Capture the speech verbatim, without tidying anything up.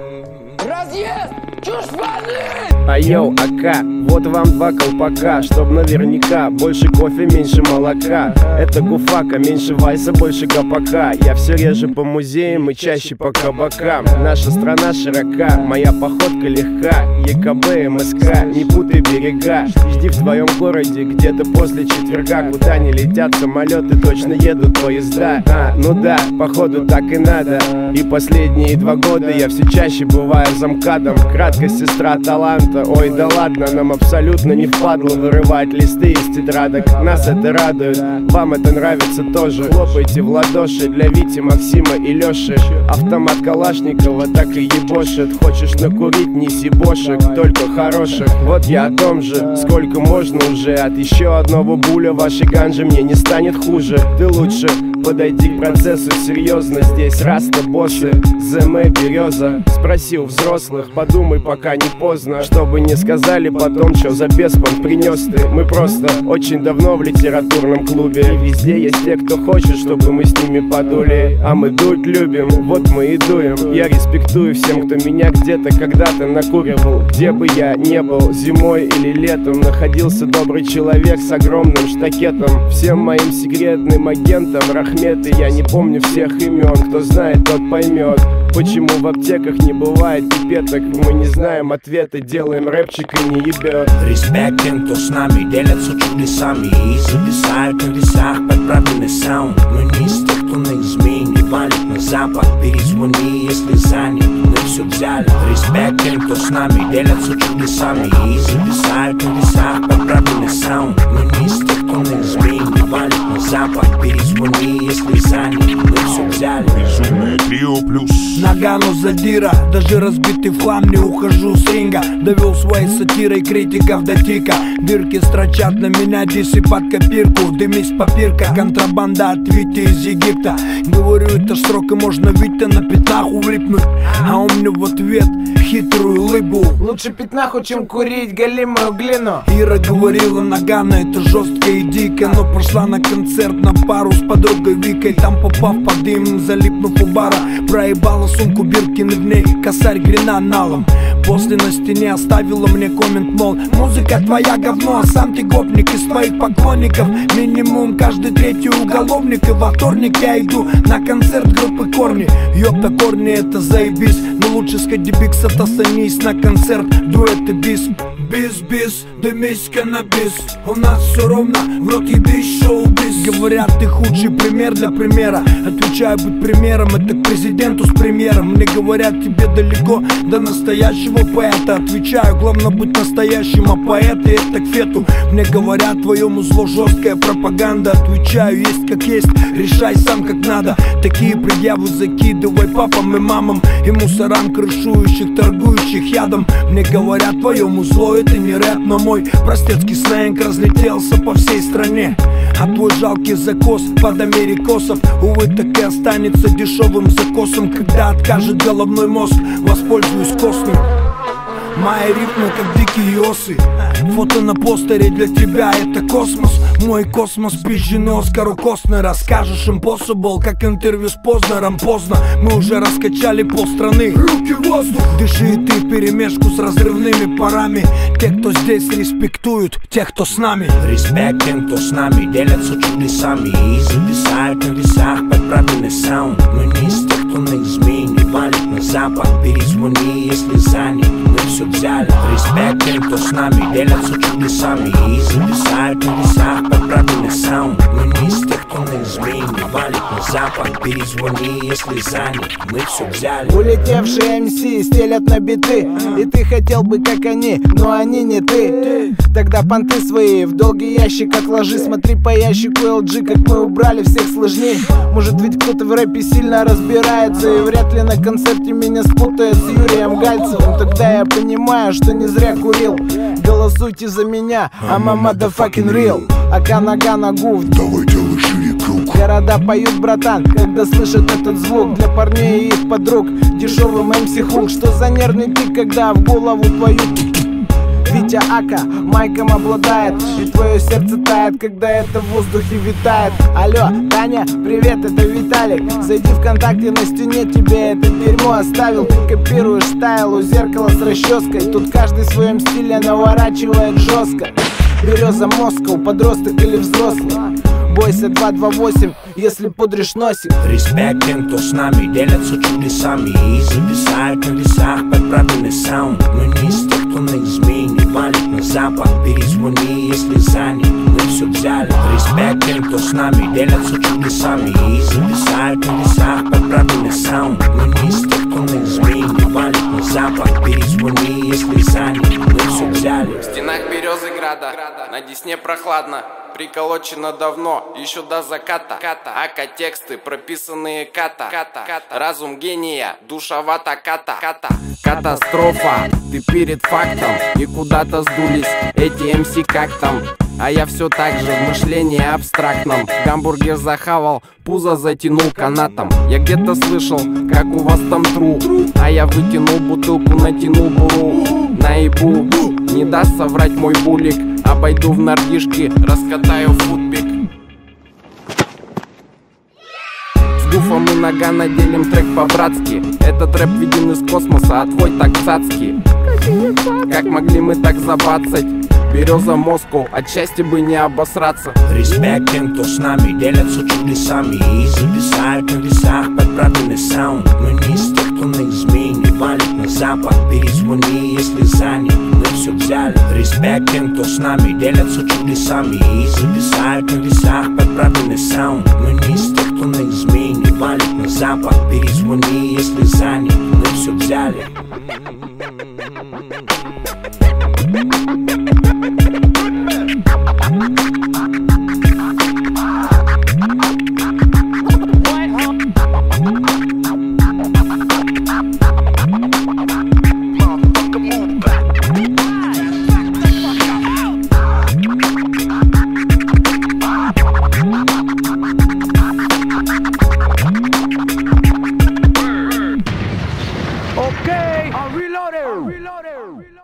Разъезд! Чушь воды! А йоу, АК, вот вам два колпака, чтоб наверняка больше кофе, меньше молока. Это гуфака, меньше вайса, больше гопака. Я все реже по музеям и чаще по кабакам. Наша страна широка, моя походка легка. ЕКБ, МСК, не путай берега. Жди в твоем городе где-то после четверга. Куда не летят самолеты, точно едут поезда. А, ну да, походу так и надо. И последние два года я все чаще бываю замкадом. Краткость сестра таланта, ой да ладно. Нам абсолютно не впадло вырывать листы из тетрадок. Нас это радует, вам это нравится тоже. Хлопайте в ладоши для Вити, Максима и Лёши. Автомат Калашникова так и ебошит. Хочешь накурить, неси бошек, только хороших. Вот я о том же, сколько можно уже. От еще одного буля вашей ганжи мне не станет хуже. Ты лучше подойди к процессу серьезно. Здесь раста боссы, ЗМ береза. Спроси у взрослых, подумай пока не поздно. Чтобы не сказали потом, что за беспон принес ты. Мы просто очень давно в литературном клубе. И везде есть те, кто хочет, чтобы мы с ними подули. А мы дуть любим, вот мы и дуем. Я респектую всем, кто меня где-то когда-то накуривал. Где бы я не был, зимой или летом, находился добрый человек с огромным штакетом. Всем моим секретным агентам рахметы, я не помню всех имен. Кто знает, тот поймет, почему в аптеках не бывает пипеток. Мы не знаем ответа, делаем рэпчик и не ебет. Респект тем, кто с нами делятся чудесами и зависают на весах под правильный саунд. Но не из тех, кто на измене валит на запад. Перезвони, если занят, мы все взяли. Респект тем, кто с нами делятся чудесами и зависают на весах под правильный саунд. Но не из тех, кто на измене валит на запад. Перезвони, если занят, мы все взяли. Безумное трио плюс Нагану задира, даже разбитый в хлам не ухожу с ринга. Довел своей сатирой критиков до тика. Дырки строчат на меня, дисы под копирку. Дымись попирка, контрабанда от Вити из Египта. Говорю, это срок и можно Витя на пятнах улипнуть. А он мне в ответ хитрую лыбу. Лучше пятнаху, чем курить галимую глину. Ира говорила, Нагана это жестко и дико. Но пошла на концерт на пару с подругой Викой. Там попав под дым, залипнув у бара, проебала сумку Биркины, в ней косарь гренаналом. После на стене оставила мне коммент, мол, музыка твоя говно, а сам ты гопник из твоих поклонников. Минимум каждый третий уголовник. И во вторник я иду на концерт группы Корни. Ёпта, Корни это заебись, но лучше сходи бикс, отостанись на концерт дуэты бис. Бис-бис, дымись каннабис. У нас все ровно, в рот ебись, шоу-биз. Говорят, ты худший пример для примера. Отвечаю, быть примером, это к президенту с премьером. Мне говорят, тебе далеко до настоящего поэта. Отвечаю, главное быть настоящим, а поэты это к фету. Мне говорят, твоему зло жесткая пропаганда. Отвечаю, есть как есть, решай сам как надо. Такие предъявы закидывай папам и мамам и мусорам, крышующих, торгующих ядом. Мне говорят, твоему зло это не рэп, но мой простецкий сленг разлетелся по всей стране. А твой жалкий закос под америкосов, увы, так и останется дешевым закосом. Когда откажет головной мозг, воспользуюсь костным. Мои рифмы как дикие осы. Фото на постере для тебя это космос. Мой космос пизженый Оскару Костнера. Скажешь impossible, как интервью с Познером. Поздно, мы уже раскачали полстраны. Руки в воздух. Дыши и ты вперемешку с разрывными парами. Те, кто здесь респектуют, тех, кто с нами. Респект тем, кто с нами делятся чудесами и зависают на весах под правильный саунд. Но не из тех, кто на измене валит на запад. Перезвони, если занят, мы все взяли. Респект тем, кто с нами делятся чудесами и зависают на весах под правильный саунд. Но не из тех, кто на измене валит на запад. Перезвони, если занят, мы все взяли. Улетевшие эм си стелят на биты, и ты хотел бы как они, но они не ты. Тогда понты свои в долгий ящик отложи. Смотри по ящику эл джи, как мы убрали всех сложней. Может ведь кто-то в рэпе сильно разбирается, и вряд ли на концерте меня спутает с Юрием Гальцевым. Тогда я понимаю, что не зря курил. Голосуйте за меня, I'm a motherfucking real. Ака нога на гуф, давай делай шире круг. Города поют, братан, когда слышат этот звук. Для парней и их подруг дешевым эм си хук. Что за нервный тик, когда в голову твою Витя Ака майком обладает, и твое сердце тает, когда это в воздухе витает. Алло, Таня, привет, это Виталик. Зайди ВКонтакте, на стене тебе это дерьмо оставил. Ты копируешь стайл у зеркала с расческой. Тут каждый в своем стиле наворачивает жестко. Береза Москва, подросток или взрослый. Бойся два два восемь, если пудришь носик. Респект тем, кто с нами делятся чудесами и зависают на весах под правильный саунд. Мы не из тех, кто на измене валит на запад. Перезвони, если занят, мы все взяли. Респект тем, кто с нами делятся чудесами и зависают на весах под правильный саунд. Мы не из тех, кто на измене валит на запад. Перезвони, если занят, мы все взяли. В стенах Березыграда на Десне прохладно. Приколочено давно, еще до заката. Ака тексты, прописанные ката. Разум гения, душевата ката. Катастрофа, ты перед фактом. И куда-то сдулись эти эм си как там. А я все так же в мышлении абстрактном. Гамбургер захавал, пузо затянул канатом. Я где-то слышал, как у вас там тру. А я вытянул бутылку, натянул буру. Наебу, не даст соврать мой булик. Обойду в нордишки, раскатаю футбик. С Гуфом и Нагано делим трек по-братски. Этот рэп виден из космоса, а твой так цацкий. Как могли мы так забацать? Береза Москва, от счастья бы не обосраться. Респект тем, кто с нами делятся чудесами и зависают на весах под правильный саунд. Мы не из тех, кто на измене валит на запад. Перезвони, если занят, мы все взяли. Респект тем, кто с нами делятся чудесами и зависают на весах под правильный саунд. Мы не из тех, кто на измене валит на запад. Перезвони, если занят, мы все взяли. Okay, I'm reloaded. I'm reloaded.